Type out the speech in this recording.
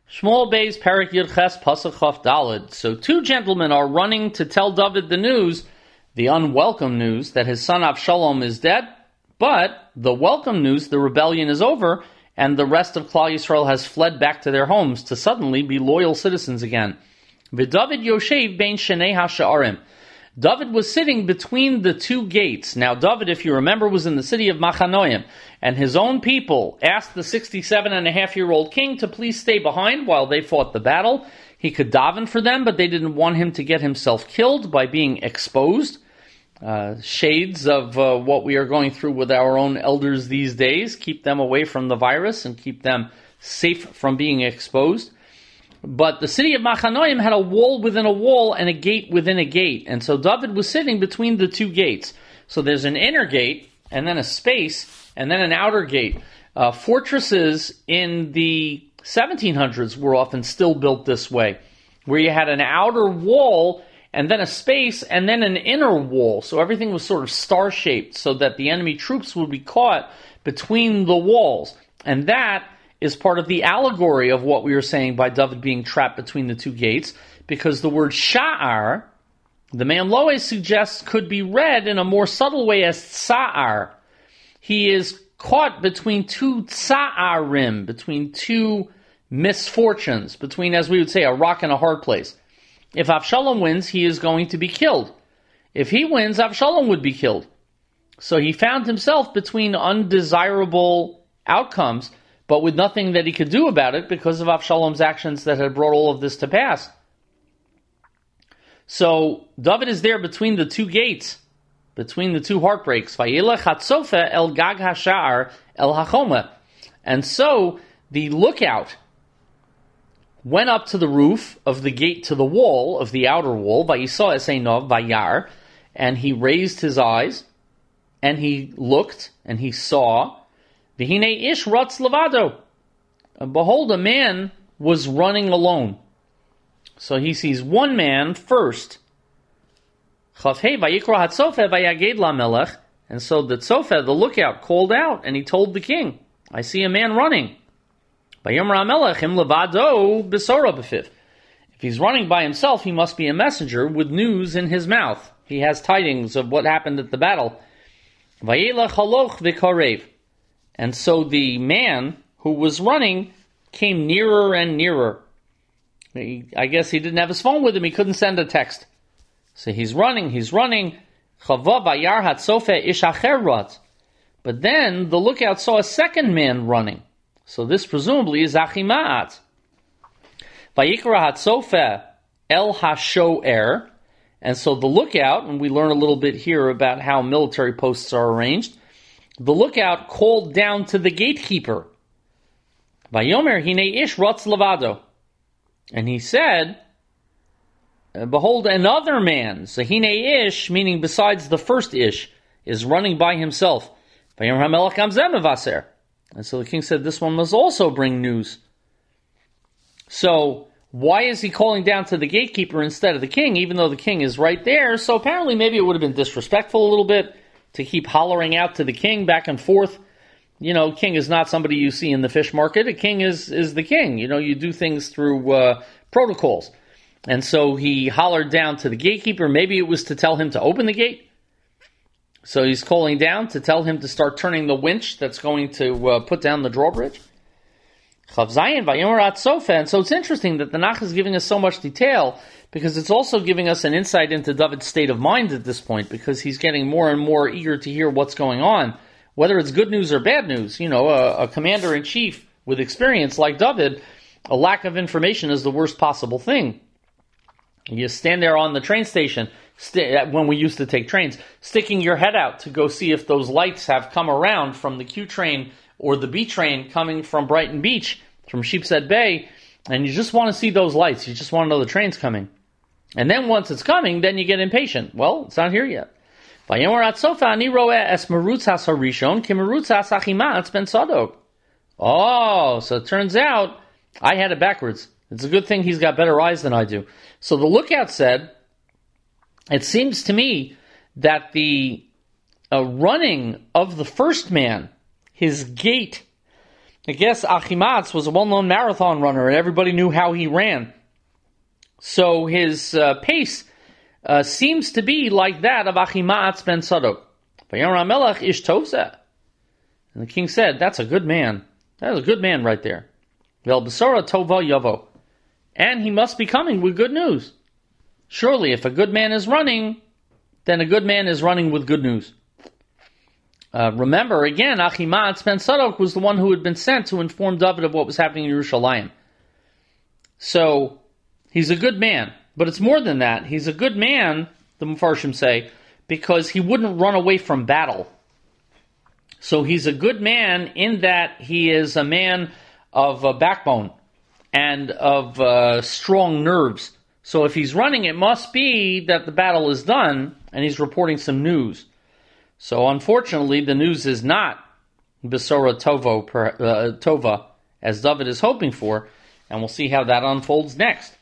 Shmuel Beis Perek Yud Ches Pasuk Chaf Daled. So two gentlemen are running to tell David the news, the unwelcome news, that his son Avshalom is dead, but the welcome news, the rebellion is over, and the rest of Klal Yisrael has fled back to their homes to suddenly be loyal citizens again. V'David Yoshev bein Shnei HaSha'arim. David was sitting between the two gates. Now, David, if you remember, was in the city of Machanoim, and his own people asked the 67-and-a-half-year-old king to please stay behind while they fought the battle. He could daven for them, but they didn't want him to get himself killed by being exposed. Shades of what we are going through with our own elders these days. Keep them away from the virus and keep them safe from being exposed. But the city of Machanoim had a wall within a wall and a gate within a gate. And so David was sitting between the two gates. So there's an inner gate, and then a space, and then an outer gate. Fortresses in the 1700s were often still built this way, where you had an outer wall, and then a space, and then an inner wall. So everything was sort of star-shaped so that the enemy troops would be caught between the walls. And that is part of the allegory of what we were saying by David being trapped between the two gates, because the word sha'ar, the man Loe suggests, could be read in a more subtle way as tsa'ar. He is caught between two tsa'arim, between two misfortunes, between, as we would say, a rock and a hard place. If Avshalom wins, he is going to be killed. If he wins, Avshalom would be killed. So he found himself between undesirable outcomes, but with nothing that he could do about it because of Avshalom's actions that had brought all of this to pass. So David is there between the two gates, between the two heartbreaks. Vayelech hatzofa el gag hasha'ar el hachoma. And so the lookout went up to the roof of the gate to the wall, of the outer wall, vayisa es einov vayar, and he raised his eyes, and he looked, and he saw, V'hinei ish ratz levado. Behold, a man was running alone. So he sees one man first. Chavhei vayikra hatzofe vayaged lamelech. And so the tzofeh, the lookout, called out, and he told the king, I see a man running. Vayomer hamelech im levado besora b'fiv. If he's running by himself, he must be a messenger with news in his mouth. He has tidings of what happened at the battle. Vayelech haloch v'karev. And so the man who was running came nearer and nearer. I guess he didn't have his phone with him. He couldn't send a text. So he's running. Chava vayar hatzofe ish acher rat. But then the lookout saw a second man running. So this presumably is Achimaat. Vayikra hatzofe el hashoer. And so the lookout, and we learn a little bit here about how military posts are arranged, the lookout called down to the gatekeeper. Vayomer hinei ish ratz levado. And he said, behold, another man, Zahinei ish, meaning besides the first ish, is running by himself. Vayomer hamelech gamzeh mevaser. And so the king said, this one must also bring news. So why is he calling down to the gatekeeper instead of the king, even though the king is right there? So apparently maybe it would have been disrespectful a little bit to keep hollering out to the king back and forth. You know, king is not somebody you see in the fish market. A king is the king. You know, you do things through protocols. And so he hollered down to the gatekeeper. Maybe it was to tell him to open the gate. So he's calling down to tell him to start turning the winch that's going to put down the drawbridge. And so it's interesting that the Nach is giving us so much detail, because it's also giving us an insight into David's state of mind at this point, because he's getting more and more eager to hear what's going on, whether it's good news or bad news. You know, a commander-in-chief with experience like David, a lack of information is the worst possible thing. You stand there on the train station, when we used to take trains, sticking your head out to go see if those lights have come around from the Q train or the B train coming from Brighton Beach, from Sheepshead Bay, and you just want to see those lights. You just want to know the train's coming. And then once it's coming, then you get impatient. Well, it's not here yet. Oh, so it turns out I had it backwards. It's a good thing he's got better eyes than I do. So the lookout said, it seems to me that the running of the first man, his gait, I guess Achimaatz was a well-known marathon runner, and everybody knew how he ran. So his pace seems to be like that of Achimaatz ben Sadok. And the king said, that's a good man. That is a good man right there. Vel Besora Tova Yavo. And he must be coming with good news. Surely, if a good man is running, then a good man is running with good news. Remember, again, Achimaatz ben Sadok was the one who had been sent to inform David of what was happening in Yerushalayim. So, he's a good man. But it's more than that. He's a good man, the Mefarshim say, because he wouldn't run away from battle. So he's a good man in that he is a man of backbone and of strong nerves. So if he's running, it must be that the battle is done and he's reporting some news. So unfortunately, the news is not Besora Tova, as David is hoping for, and we'll see how that unfolds next.